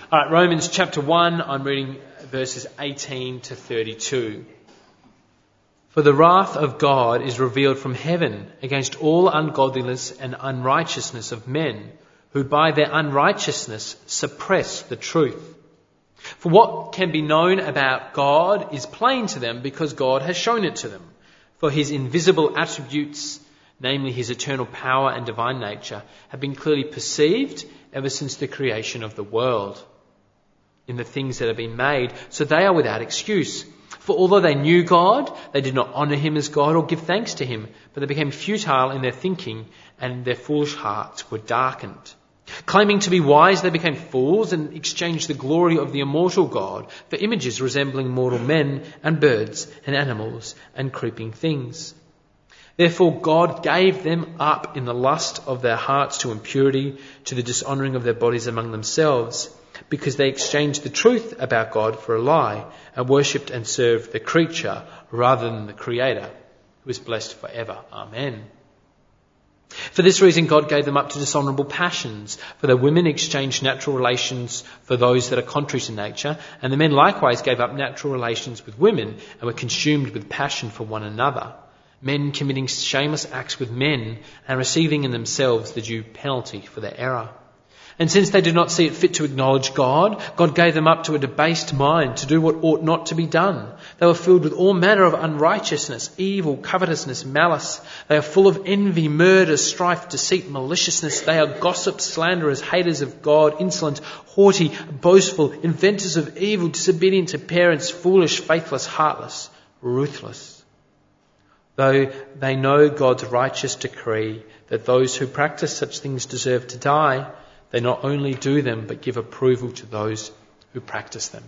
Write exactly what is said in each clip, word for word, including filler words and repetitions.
All right, Romans chapter one, I'm reading verses eighteen to thirty-two. For the wrath of God is revealed from heaven against all ungodliness and unrighteousness of men, who by their unrighteousness suppress the truth. For what can be known about God is plain to them because God has shown it to them. For his invisible attributes, namely his eternal power and divine nature, have been clearly perceived ever since the creation of the world in the things that have been made, so they are without excuse. For although they knew God, they did not honour him as God or give thanks to him, but they became futile in their thinking, and their foolish hearts were darkened. Claiming to be wise, they became fools and exchanged the glory of the immortal God for images resembling mortal men and birds and animals and creeping things. Therefore God gave them up in the lust of their hearts to impurity, to the dishonouring of their bodies among themselves, because they exchanged the truth about God for a lie and worshipped and served the creature rather than the Creator, who is blessed forever. Amen. For this reason God gave them up to dishonourable passions, for the women exchanged natural relations for those that are contrary to nature, and the men likewise gave up natural relations with women and were consumed with passion for one another, men committing shameless acts with men and receiving in themselves the due penalty for their error. And since they did not see it fit to acknowledge God, God gave them up to a debased mind to do what ought not to be done. They were filled with all manner of unrighteousness, evil, covetousness, malice. They are full of envy, murder, strife, deceit, maliciousness. They are gossips, slanderers, haters of God, insolent, haughty, boastful, inventors of evil, disobedient to parents, foolish, faithless, heartless, ruthless. Though they know God's righteous decree that those who practice such things deserve to die, they not only do them, but give approval to those who practice them.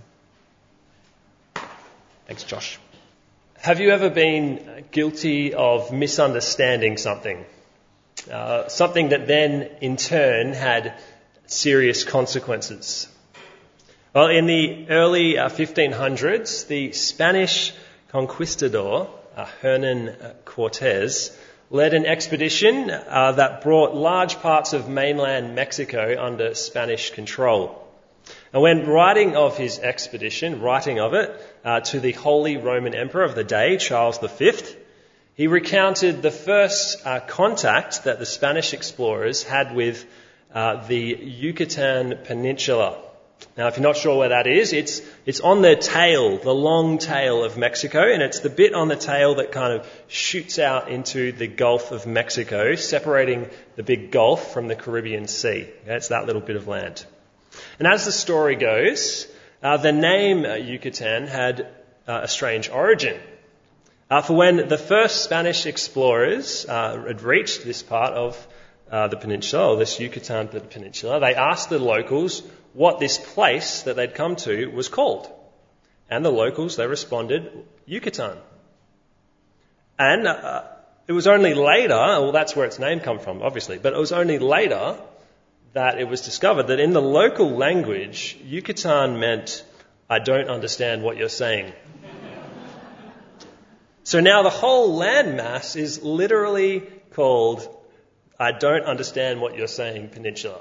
Thanks, Josh. Have you ever been guilty of misunderstanding something? Uh, something that then, in turn, had serious consequences? Well, in the early uh, fifteen hundreds, the Spanish conquistador, uh, Hernan Cortes, led an expedition uh, that brought large parts of mainland Mexico under Spanish control. And when writing of his expedition, writing of it uh, to the Holy Roman Emperor of the day, Charles the Fifth, he recounted the first uh, contact that the Spanish explorers had with uh, the Yucatan Peninsula. Now, if you're not sure where that is, it's it's on the tail, the long tail of Mexico, and it's the bit on the tail that kind of shoots out into the Gulf of Mexico, separating the big Gulf from the Caribbean Sea. Okay, it's that little bit of land. And as the story goes, uh, the name uh, Yucatan had uh, a strange origin. Uh, for when the first Spanish explorers uh, had reached this part of uh, the peninsula, or this Yucatan Peninsula, they asked the locals what this place that they'd come to was called. And the locals, they responded, Yucatan. And uh, it was only later, well, that's where its name come from, obviously, but it was only later that it was discovered that in the local language, Yucatan meant, I don't understand what you're saying. So now the whole landmass is literally called, I don't understand what you're saying, Peninsula.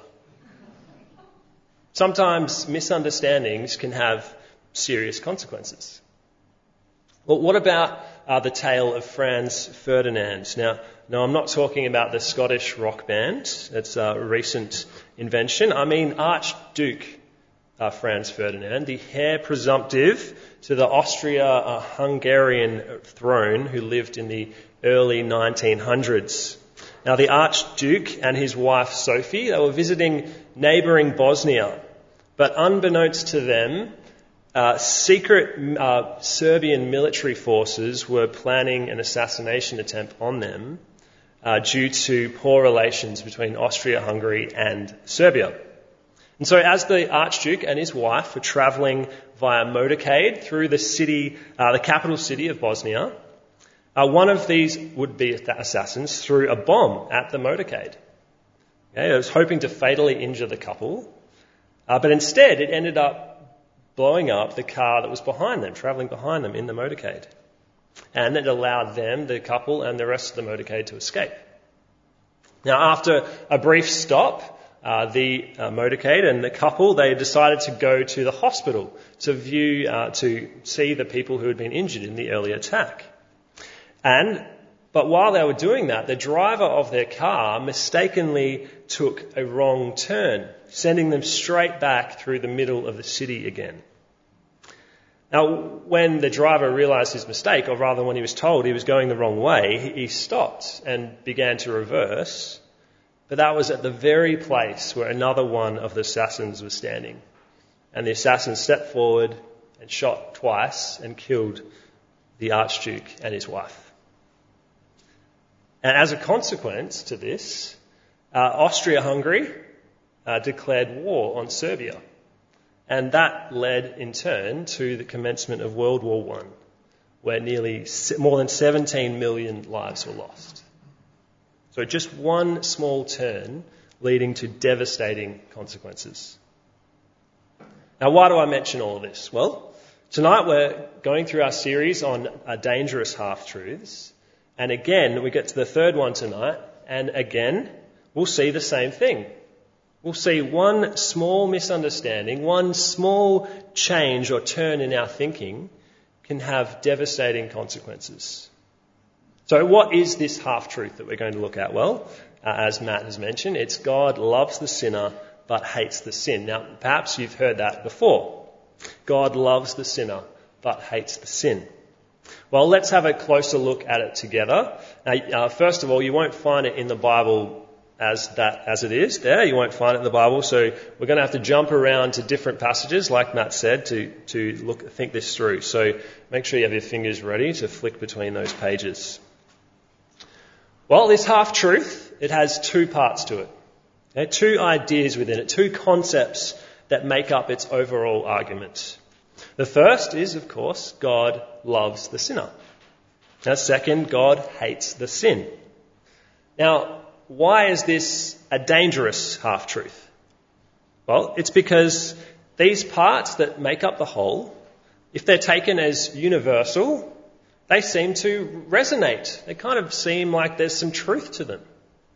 Sometimes misunderstandings can have serious consequences. Well, what about uh, the tale of Franz Ferdinand? Now, no, I'm not talking about the Scottish rock band. It's a recent invention. I mean Archduke uh, Franz Ferdinand, the heir presumptive to the Austria-Hungarian throne, who lived in the early nineteen hundreds. Now, the Archduke and his wife Sophie, they were visiting neighbouring Bosnia. But unbeknownst to them, uh, secret uh, Serbian military forces were planning an assassination attempt on them uh, due to poor relations between Austria-Hungary and Serbia. And so as the Archduke and his wife were travelling via motorcade through the city, uh, the capital city of Bosnia, uh, one of these would-be assassins threw a bomb at the motorcade. Okay, it was hoping to fatally injure the couple. Uh, but instead, it ended up blowing up the car that was behind them, travelling behind them in the motorcade. And it allowed them, the couple, and the rest of the motorcade to escape. Now, after a brief stop uh, the uh, motorcade and the couple, they decided to go to the hospital to view, uh, to see the people who had been injured in the early attack. And, but while they were doing that, the driver of their car mistakenly took a wrong turn, sending them straight back through the middle of the city again. Now, when the driver realised his mistake, or rather when he was told he was going the wrong way, he stopped and began to reverse. But that was at the very place where another one of the assassins was standing. And the assassin stepped forward and shot twice and killed the Archduke and his wife. And as a consequence to this, uh, Austria-Hungary uh, declared war on Serbia. And that led, in turn, to the commencement of World War One, where nearly more than seventeen million lives were lost. So just one small turn leading to devastating consequences. Now, why do I mention all of this? Well, tonight we're going through our series on uh, dangerous half-truths. And again, we get to the third one tonight, and again, we'll see the same thing. We'll see one small misunderstanding, one small change or turn in our thinking can have devastating consequences. So what is this half-truth that we're going to look at? Well, uh, as Matt has mentioned, it's God loves the sinner but hates the sin. Now, perhaps you've heard that before. God loves the sinner but hates the sin. Well, let's have a closer look at it together. Now, uh, first of all, you won't find it in the Bible as that as it is there. You won't find it in the Bible, so we're going to have to jump around to different passages, like Matt said, to, to look think this through. So make sure you have your fingers ready to flick between those pages. Well, this half-truth, it has two parts to it. Okay, two ideas within it, two concepts that make up its overall argument. The first is, of course, God loves the sinner. Now, second, God hates the sin. Now, why is this a dangerous half-truth? Well, it's because these parts that make up the whole, if they're taken as universal, they seem to resonate. They kind of seem like there's some truth to them.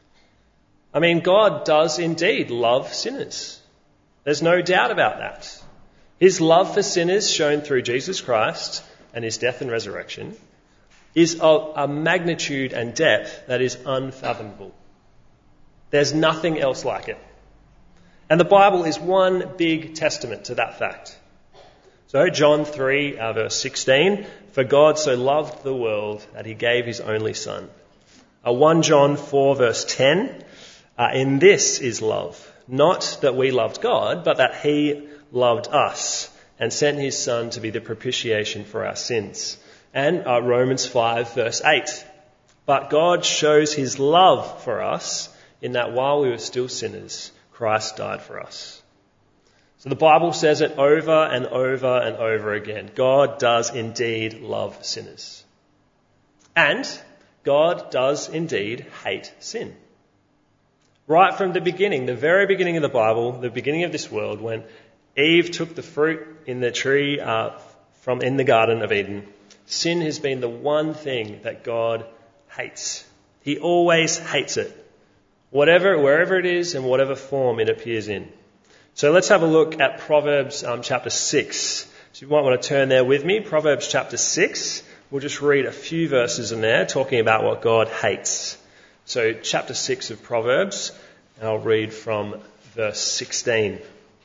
I mean, God does indeed love sinners. There's no doubt about that. His love for sinners, shown through Jesus Christ and his death and resurrection, is of a magnitude and depth that is unfathomable. There's nothing else like it. And the Bible is one big testament to that fact. So John three, uh, verse sixteen, for God so loved the world that he gave his only son. Uh, First John four, verse ten, uh, in this is love, not that we loved God, but that he loved us and sent his son to be the propitiation for our sins. And uh, Romans five, verse eight, but God shows his love for us in that while we were still sinners, Christ died for us. So the Bible says it over and over and over again. God does indeed love sinners. And God does indeed hate sin. Right from the beginning, the very beginning of the Bible, the beginning of this world, when Eve took the fruit in the tree uh, from in the Garden of Eden, sin has been the one thing that God hates. He always hates it. Whatever, wherever it is and whatever form it appears in. So let's have a look at Proverbs um, chapter six. So you might want to turn there with me. Proverbs chapter six. We'll just read a few verses in there talking about what God hates. So chapter six of Proverbs, and I'll read from verse sixteen.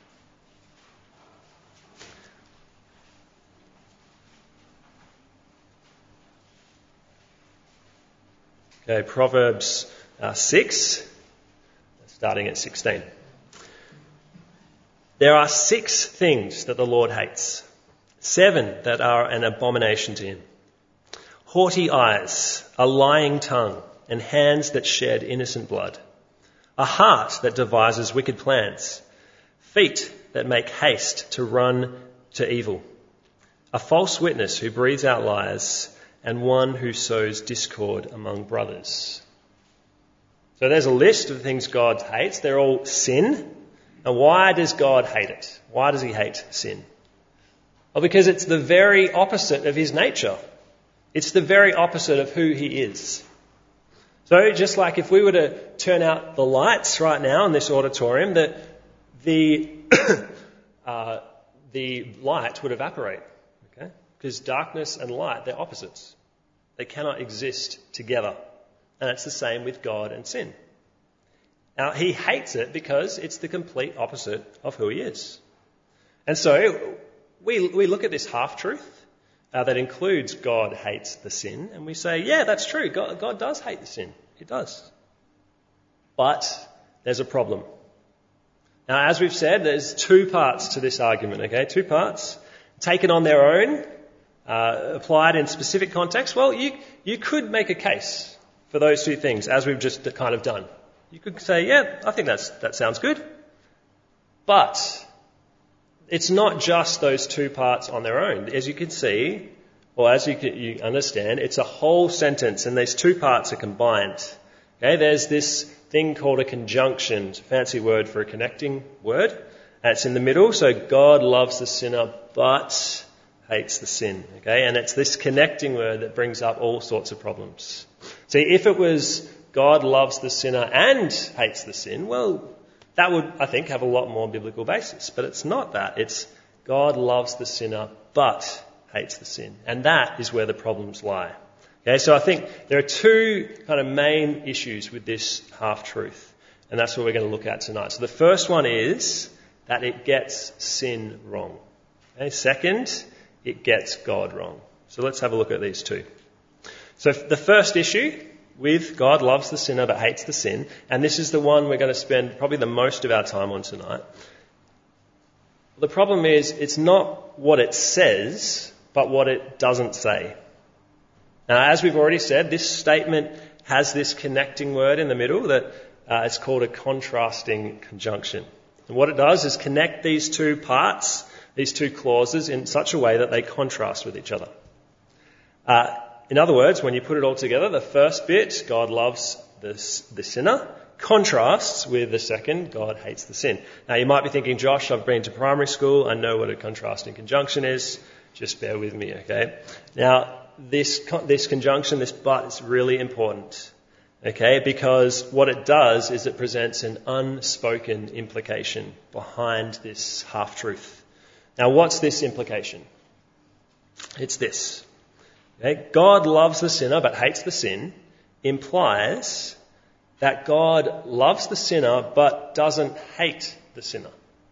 Okay, Proverbs uh, six. Starting at sixteen. There are six things that the Lord hates, seven that are an abomination to him. Haughty eyes, a lying tongue, and hands that shed innocent blood. A heart that devises wicked plans. Feet that make haste to run to evil. A false witness who breathes out lies, and one who sows discord among brothers. So there's a list of things God hates. They're all sin. And why does God hate it? Why does he hate sin? Well, because it's the very opposite of his nature. It's the very opposite of who he is. So just like if we were to turn out the lights right now in this auditorium, that the uh, the light would evaporate, okay? Because darkness and light, they're opposites. They cannot exist together. And it's the same with God and sin. Now, he hates it because it's the complete opposite of who he is. And so we we look at this half-truth uh, that includes God hates the sin, and we say, yeah, that's true. God, God does hate the sin. He does. But there's a problem. Now, as we've said, there's two parts to this argument, okay? Two parts. Taken on their own, uh, applied in specific context, well, you, you could make a case for those two things, as we've just kind of done. You could say, yeah, I think that's, that sounds good. But it's not just those two parts on their own. As you can see, or as you, can, you understand, it's a whole sentence, and these two parts are combined. Okay, there's this thing called a conjunction. It's a fancy word for a connecting word. And it's in the middle, so God loves the sinner but hates the sin. Okay, and it's this connecting word that brings up all sorts of problems. See, if it was God loves the sinner and hates the sin, well, that would, I think, have a lot more biblical basis. But it's not that. It's God loves the sinner but hates the sin. And that is where the problems lie. Okay, so I think there are two kind of main issues with this half-truth. And that's what we're going to look at tonight. So the first one is that it gets sin wrong. Okay, second, it gets God wrong. So let's have a look at these two. So the first issue with God loves the sinner but hates the sin, and this is the one we're going to spend probably the most of our time on tonight. The problem is it's not what it says, but what it doesn't say. Now, as we've already said, this statement has this connecting word in the middle that uh, it's called a contrasting conjunction. And what it does is connect these two parts, these two clauses, in such a way that they contrast with each other. Uh, in other words, when you put it all together, the first bit, God loves the, the sinner, contrasts with the second, God hates the sin. Now, you might be thinking, Josh, I've been to primary school, I know what a contrasting conjunction is. Just bear with me, okay? Now, this this conjunction, this but, is really important, okay? Because what it does is it presents an unspoken implication behind this half-truth. Now, what's this implication? It's this. Okay? God loves the sinner but hates the sin implies that God loves the sinner but doesn't hate the sinner.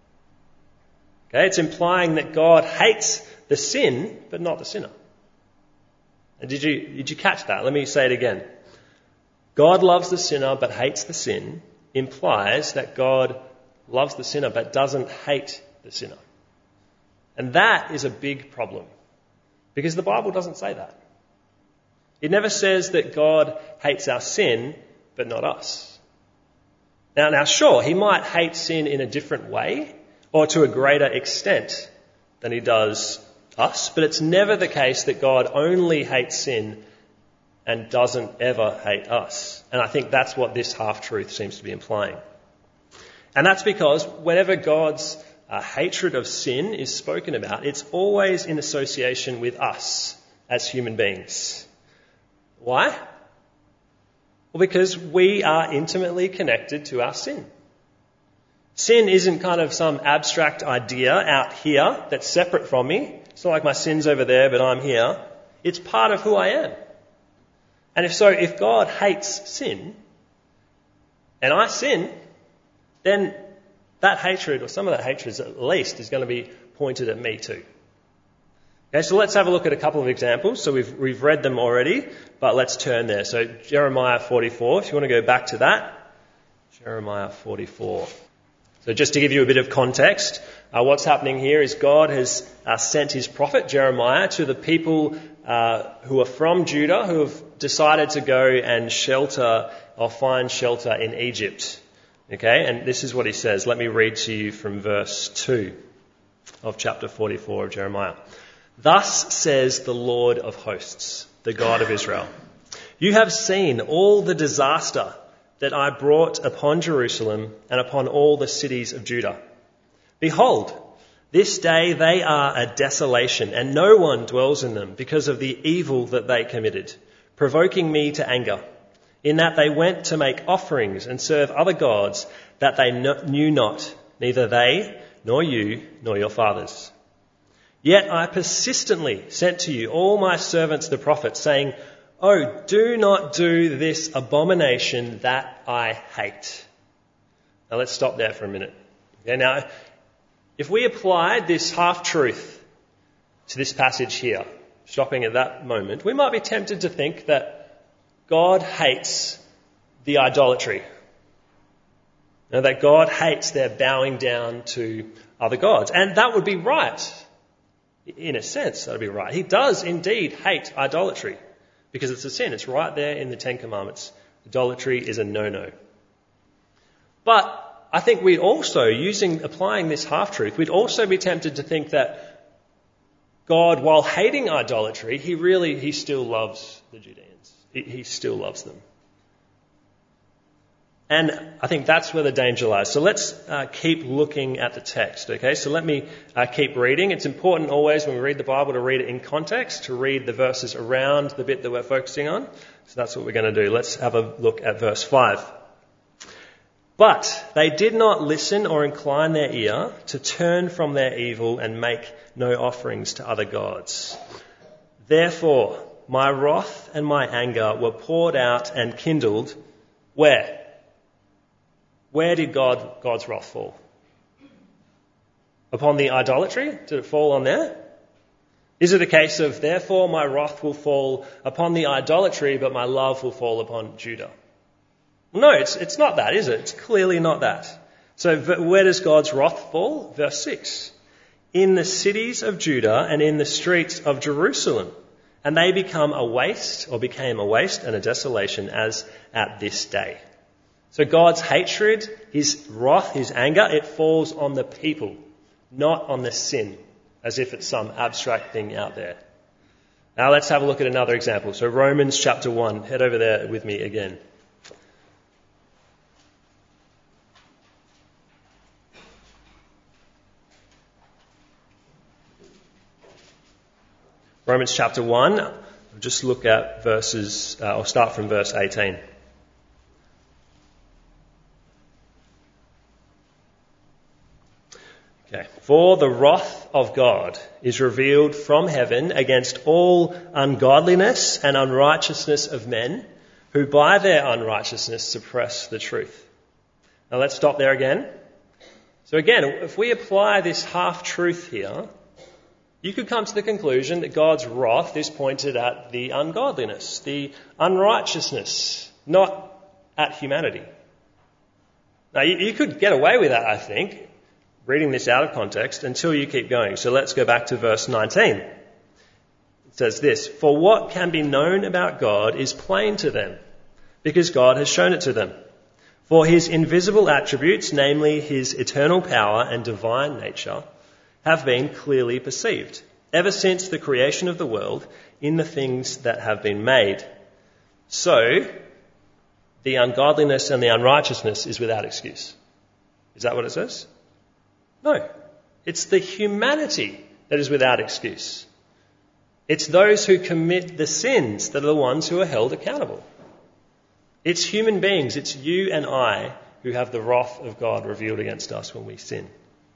Okay? It's implying that God hates the sin but not the sinner. And did you did you catch that? Let me say it again. God loves the sinner but hates the sin implies that God loves the sinner but doesn't hate the sinner. And that is a big problem. Because the Bible doesn't say that. It never says that God hates our sin, but not us. Now, now, sure, he might hate sin in a different way, or to a greater extent than he does us, but it's never the case that God only hates sin and doesn't ever hate us. And I think that's what this half-truth seems to be implying. And that's because whenever God's Uh, hatred of sin is spoken about, it's always in association with us as human beings. Why? Well, because we are intimately connected to our sin. Sin isn't kind of some abstract idea out here that's separate from me. It's not like my sin's over there, but I'm here. It's part of who I am. And if so, if God hates sin, and I sin, then that hatred, or some of that hatred at least, is going to be pointed at me too. Okay, so let's have a look at a couple of examples. So we've we've read them already, but let's turn there. So Jeremiah forty-four, if you want to go back to that. Jeremiah forty-four. So just to give you a bit of context, uh, what's happening here is God has uh, sent his prophet Jeremiah to the people uh, who are from Judah, who have decided to go and shelter or find shelter in Egypt. Okay, and this is what he says. Let me read to you from verse two of chapter forty-four of Jeremiah. Thus says the Lord of hosts, the God of Israel. You have seen all the disaster that I brought upon Jerusalem and upon all the cities of Judah. Behold, this day they are a desolation, and no one dwells in them because of the evil that they committed, provoking me to anger. in that they went to make offerings and serve other gods that they knew not, neither they, nor you, nor your fathers. Yet I persistently sent to you all my servants the prophets, saying, Oh, do not do this abomination that I hate. Now let's stop there for a minute. Okay, now, if we applied this half-truth to this passage here, stopping at that moment, we might be tempted to think that God hates the idolatry. Now, that God hates their bowing down to other gods. And that would be right. In a sense, that would be right. He does indeed hate idolatry because it's a sin. It's right there in the Ten Commandments. Idolatry is a no-no. But I think we'd also, using applying this half-truth, we'd also be tempted to think that God, while hating idolatry, he really, he still loves the Judeans. He, he still loves them. And I think that's where the danger lies. So let's uh, keep looking at the text, okay? So let me uh, keep reading. It's important always when we read the Bible to read it in context, to read the verses around the bit that we're focusing on. So that's what we're going to do. Let's have a look at verse five. But they did not listen or incline their ear to turn from their evil and make no offerings to other gods. Therefore, my wrath and my anger were poured out and kindled. Where? Where did God, God's wrath fall? Upon the idolatry? Did it fall on there? Is it a case of, therefore my wrath will fall upon the idolatry, but my love will fall upon Judah? No, it's, it's not that, is it? It's clearly not that. So where does God's wrath fall? Verse six. In the cities of Judah and in the streets of Jerusalem. And they become a waste, or became a waste and a desolation as at this day. So God's hatred, his wrath, his anger, it falls on the people, not on the sin, as if it's some abstract thing out there. Now let's have a look at another example. So Romans chapter one, head over there with me again. Romans chapter one, I'll just look at verses, uh, I'll start from verse eighteen. Okay. For the wrath of God is revealed from heaven against all ungodliness and unrighteousness of men who by their unrighteousness suppress the truth. Now let's stop there again. So again, if we apply this half-truth here, you could come to the conclusion that God's wrath is pointed at the ungodliness, the unrighteousness, not at humanity. Now you, you could get away with that, I think, reading this out of context until you keep going. So let's go back to verse nineteen. It says this, For what can be known about God is plain to them, because God has shown it to them. For his invisible attributes, namely his eternal power and divine nature, have been clearly perceived, ever since the creation of the world, in the things that have been made. So, the ungodliness and the unrighteousness is without excuse. Is that what it says? No. It's the humanity that is without excuse. It's those who commit the sins that are the ones who are held accountable. It's human beings, it's you and I who have the wrath of God revealed against us when we sin.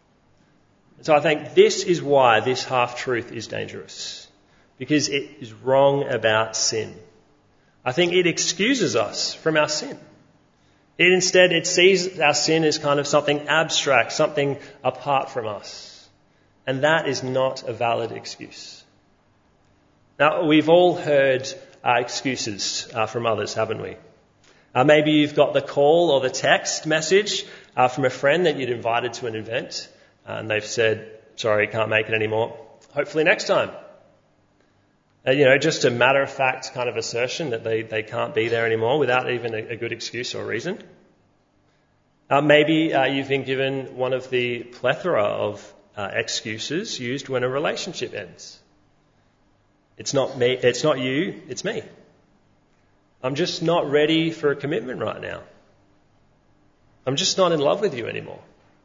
So I think this is why this half-truth is dangerous, because it is wrong about sin. I think it excuses us from our sin. It instead, it sees our sin as kind of something abstract, something apart from us. And that is not a valid excuse. Now, we've all heard uh, excuses uh, from others, haven't we? Uh, maybe you've got the call or the text message uh, from a friend that you'd invited to an event. And they've said, sorry, can't make it anymore. Hopefully next time. Uh, you know, just a matter-of-fact kind of assertion that they, they can't be there anymore without even a, a good excuse or reason. Uh, maybe uh, you've been given one of the plethora of uh, excuses used when a relationship ends. It's not me, it's not you, it's me. I'm just not ready for a commitment right now. I'm just not in love with you anymore.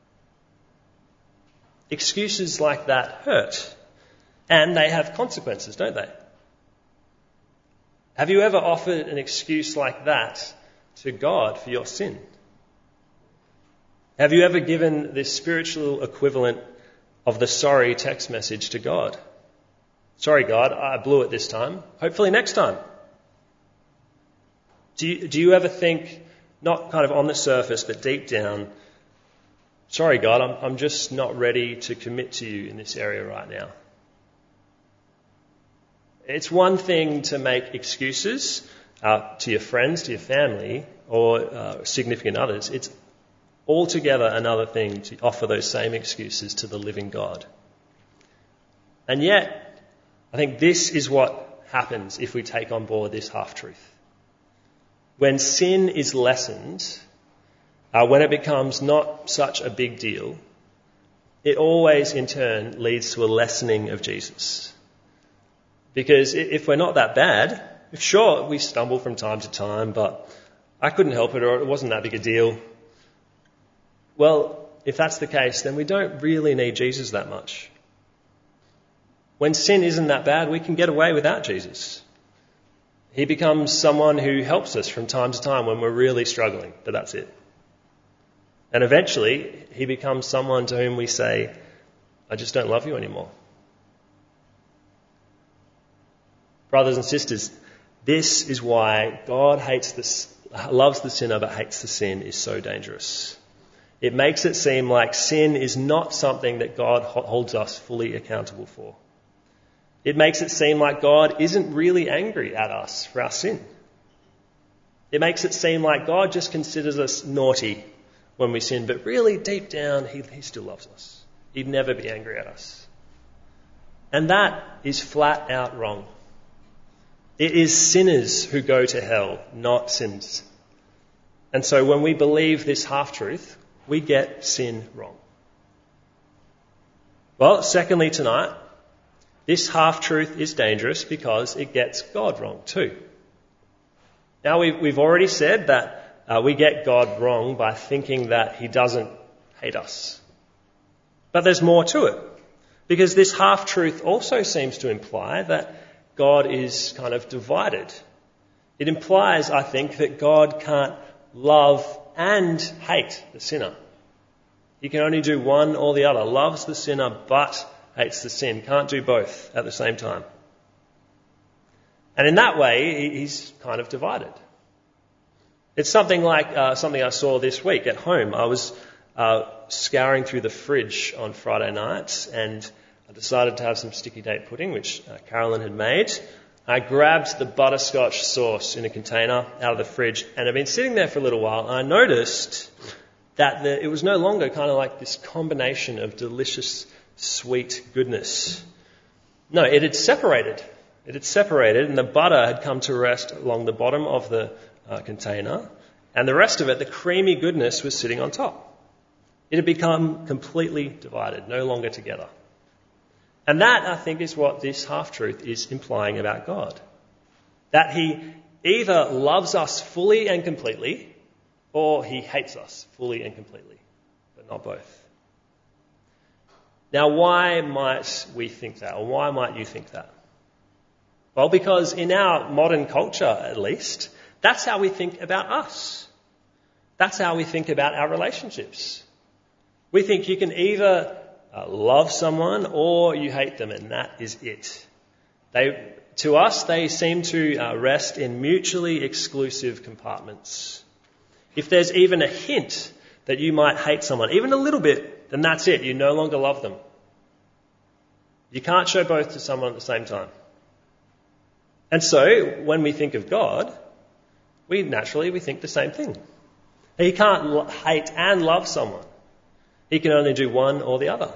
Excuses like that hurt. And they have consequences, don't they? Have you ever offered an excuse like that to God for your sin? Have you ever given this spiritual equivalent of the sorry text message to God? Sorry, God, I blew it this time. Hopefully next time. Do you, do you ever think, not kind of on the surface, but deep down, sorry, God, I'm, I'm just not ready to commit to you in this area right now? It's one thing to make excuses uh, to your friends, to your family, or uh, significant others. It's altogether another thing to offer those same excuses to the living God. And yet, I think this is what happens if we take on board this half-truth. When sin is lessened, uh, when it becomes not such a big deal, it always in turn leads to a lessening of Jesus. Because if we're not that bad, sure, we stumble from time to time, but I couldn't help it, or it wasn't that big a deal. Well, if that's the case, then we don't really need Jesus that much. When sin isn't that bad, we can get away without Jesus. He becomes someone who helps us from time to time when we're really struggling, but that's it. And eventually, he becomes someone to whom we say, I just don't love you anymore. Brothers and sisters, this is why God hates the, loves the sinner but hates the sin is so dangerous. It makes it seem like sin is not something that God holds us fully accountable for. It makes it seem like God isn't really angry at us for our sin. It makes it seem like God just considers us naughty when we sin, but really deep down, he, he still loves us. He'd never be angry at us. And that is flat out wrong. It is sinners who go to hell, not sinners. And so when we believe this half-truth, we get sin wrong. Well, secondly tonight, this half-truth is dangerous because it gets God wrong too. Now, we've, we've already said that uh, we get God wrong by thinking that he doesn't hate us. But there's more to it, because this half-truth also seems to imply that God is kind of divided. It implies, I think, that God can't love and hate the sinner. He can only do one or the other. Loves the sinner but hates the sin. Can't do both at the same time. And in that way, he's kind of divided. It's something like uh, something I saw this week at home. I was uh, scouring through the fridge on Friday night, and I decided to have some sticky date pudding, which uh, Carolyn had made. I grabbed the butterscotch sauce in a container out of the fridge, and I'd been sitting there for a little while, and I noticed that the, it was no longer kind of like this combination of delicious, sweet goodness. No, it had separated. It had separated, and the butter had come to rest along the bottom of the uh, container, and the rest of it, the creamy goodness, was sitting on top. It had become completely divided, no longer together. And that, I think, is what this half-truth is implying about God. That he either loves us fully and completely, or he hates us fully and completely, but not both. Now, why might we think that, or why might you think that? Well, because in our modern culture, at least, that's how we think about us. That's how we think about our relationships. We think you can either uh, love someone or you hate them, and that is it. They, to us, they seem to uh, rest in mutually exclusive compartments. If there's even a hint that you might hate someone, even a little bit, then that's it. You no longer love them. You can't show both to someone at the same time. And so, when we think of God, we naturally, we think the same thing. He can't lo- hate and love someone. He can only do one or the other.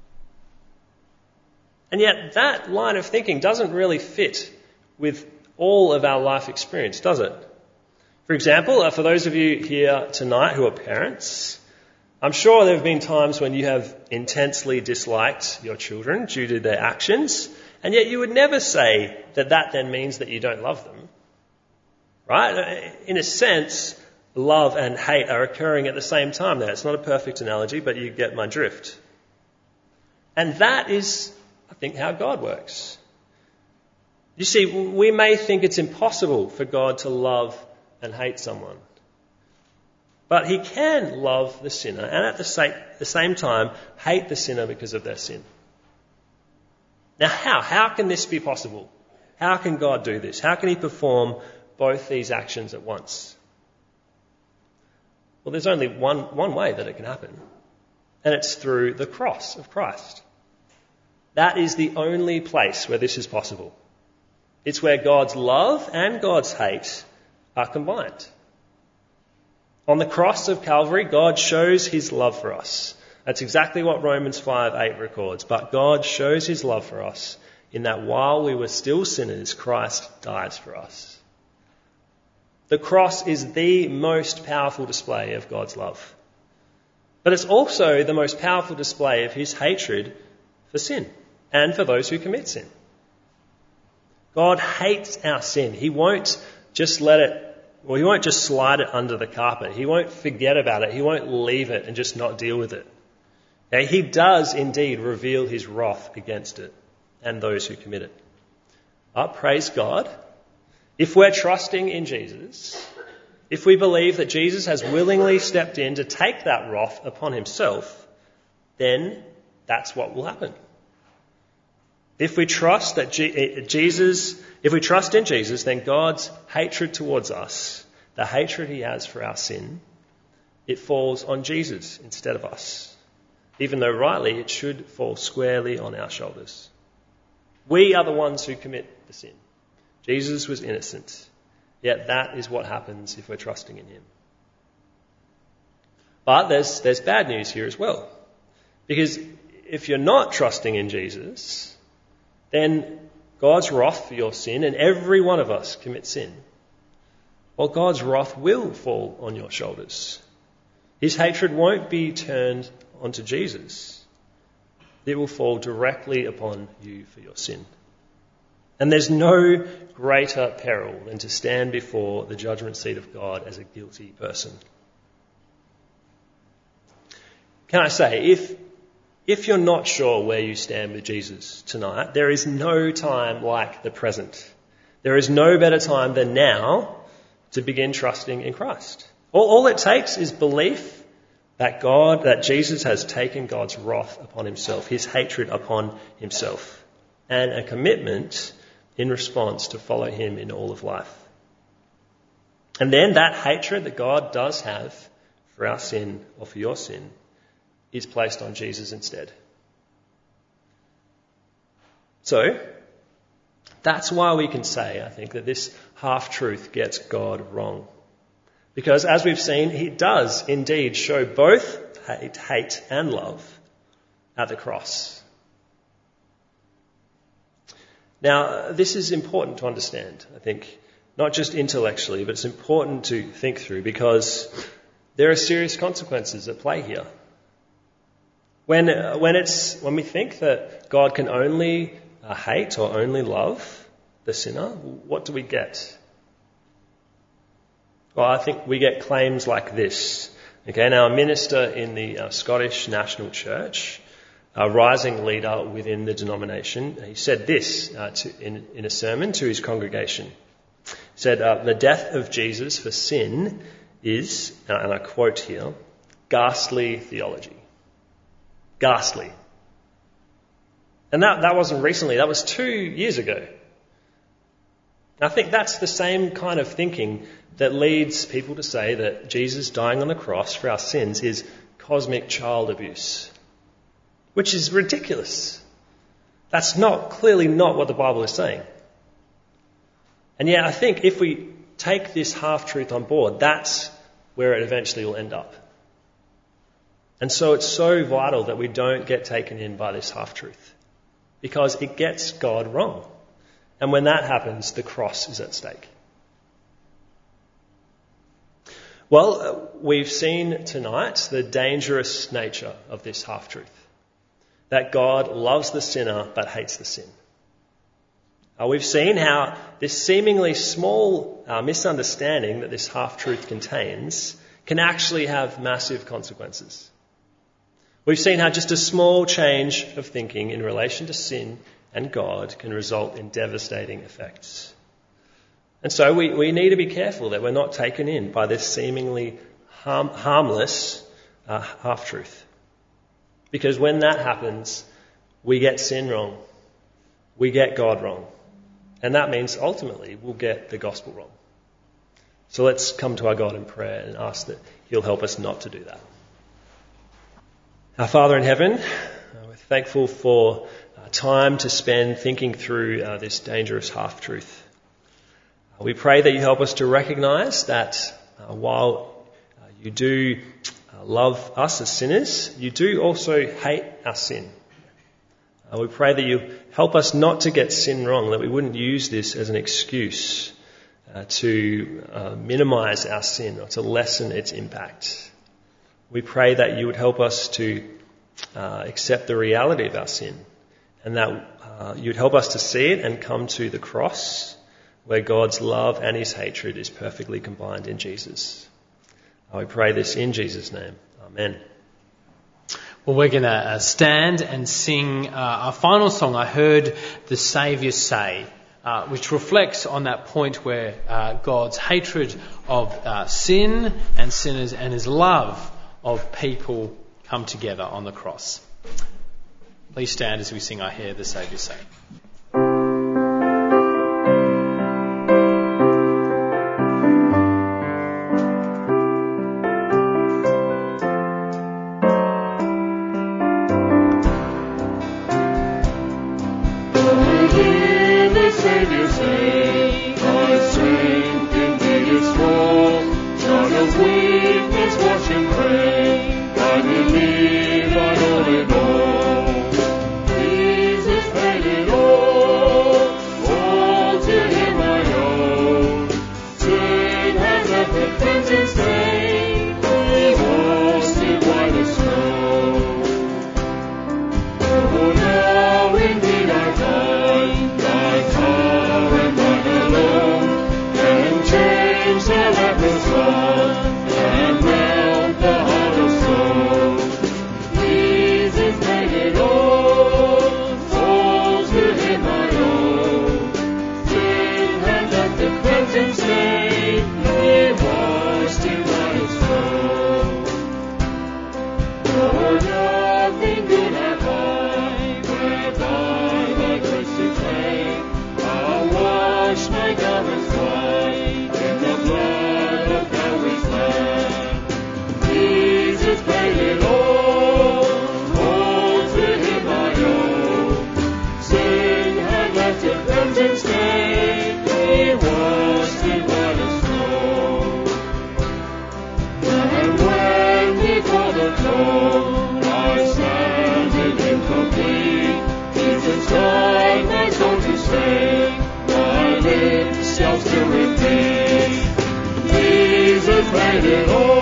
And yet, that line of thinking doesn't really fit with all of our life experience, does it? For example, uh, for those of you here tonight who are parents, I'm sure there have been times when you have intensely disliked your children due to their actions, and yet you would never say that that then means that you don't love them. Right? In a sense, love and hate are occurring at the same time there. It's not a perfect analogy, but you get my drift. And that is, I think, how God works. You see, we may think it's impossible for God to love and hate someone. But he can love the sinner and at the same, the same time hate the sinner because of their sin. Now how? How can this be possible? How can God do this? How can he perform both these actions at once? Well, there's only one, one way that it can happen. And it's through the cross of Christ. That is the only place where this is possible. It's where God's love and God's hate are combined. On the cross of Calvary, God shows his love for us. That's exactly what Romans five eight records. But God shows his love for us in that while we were still sinners, Christ dies for us. The cross is the most powerful display of God's love. But it's also the most powerful display of his hatred for sin and for those who commit sin. God hates our sin. He won't just let it Well, he won't just slide it under the carpet. He won't forget about it. He won't leave it and just not deal with it. Now, he does indeed reveal his wrath against it and those who commit it. But praise God, if we're trusting in Jesus, if we believe that Jesus has willingly stepped in to take that wrath upon himself, then that's what will happen. If we trust that Jesus, if we trust in Jesus, then God's hatred towards us, the hatred he has for our sin, it falls on Jesus instead of us. Even though rightly it should fall squarely on our shoulders. We are the ones who commit the sin. Jesus was innocent. Yet that is what happens if we're trusting in him. But there's, there's bad news here as well. Because if you're not trusting in Jesus, then God's wrath for your sin, and every one of us commits sin, well, God's wrath will fall on your shoulders. His hatred won't be turned onto Jesus. It will fall directly upon you for your sin. And there's no greater peril than to stand before the judgment seat of God as a guilty person. Can I say, if If you're not sure where you stand with Jesus tonight, there is no time like the present. There is no better time than now to begin trusting in Christ. All, all it takes is belief that God, that Jesus has taken God's wrath upon himself, his hatred upon himself, and a commitment in response to follow him in all of life. And then that hatred that God does have for our sin or for your sin is placed on Jesus instead. So, that's why we can say, I think, that this half-truth gets God wrong. Because as we've seen, he does indeed show both hate, hate and love at the cross. Now, this is important to understand, I think, not just intellectually, but it's important to think through because there are serious consequences at play here. When, uh, when, it's, when we think that God can only uh, hate or only love the sinner, what do we get? Well, I think we get claims like this. Okay, now a minister in the uh, Scottish National Church, a rising leader within the denomination, he said this uh, to, in, in a sermon to his congregation. He said, uh, the death of Jesus for sin is, uh, and I quote here, ghastly theology. Ghastly. And that, that wasn't recently, that was two years ago. I think that's the same kind of thinking that leads people to say that Jesus dying on the cross for our sins is cosmic child abuse, which is ridiculous. That's not, clearly not what the Bible is saying. And yet I think if we take this half-truth on board, that's where it eventually will end up. And so it's so vital that we don't get taken in by this half-truth, because it gets God wrong. And when that happens, the cross is at stake. Well, we've seen tonight the dangerous nature of this half-truth, that God loves the sinner but hates the sin. Uh, we've seen how this seemingly small uh, misunderstanding that this half-truth contains can actually have massive consequences. We've seen how just a small change of thinking in relation to sin and God can result in devastating effects. And so we, we need to be careful that we're not taken in by this seemingly harm, harmless uh, half-truth. Because when that happens, we get sin wrong. We get God wrong. And that means ultimately we'll get the gospel wrong. So let's come to our God in prayer and ask that He'll help us not to do that. Our Father in heaven, uh, we're thankful for uh, time to spend thinking through uh, this dangerous half-truth. Uh, we pray that you help us to recognise that uh, while uh, you do uh, love us as sinners, you do also hate our sin. Uh, we pray that you help us not to get sin wrong, that we wouldn't use this as an excuse uh, to uh, minimise our sin or to lessen its impact. We pray that you would help us to uh, accept the reality of our sin and that uh, you would help us to see it and come to the cross where God's love and his hatred is perfectly combined in Jesus. I pray this in Jesus' name. Amen. Well, we're going to uh, stand and sing uh, our final song, I Heard the Saviour Say, uh, which reflects on that point where uh, God's hatred of uh, sin and sinners and his love of people come together on the cross. Please stand as we sing I Hear the Saviour Say. Made it all.